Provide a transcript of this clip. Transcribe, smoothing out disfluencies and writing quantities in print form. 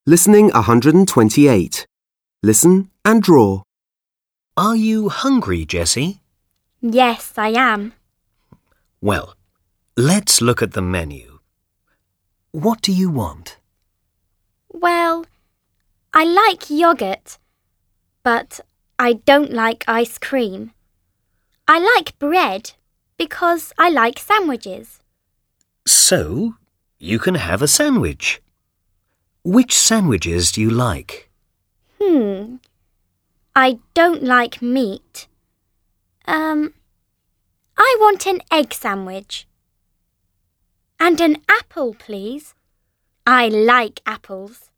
Listening 128. Listen and draw. Are you hungry, Jessie? Yes, I am. Well, let's look at the menu. What do you want? Well, I like yoghurt, but I don't like ice cream. I like bread because I like sandwiches. So, you can have a sandwich. Which sandwiches do you like? I don't like meat. I want an egg sandwich. And an apple, please. I like apples.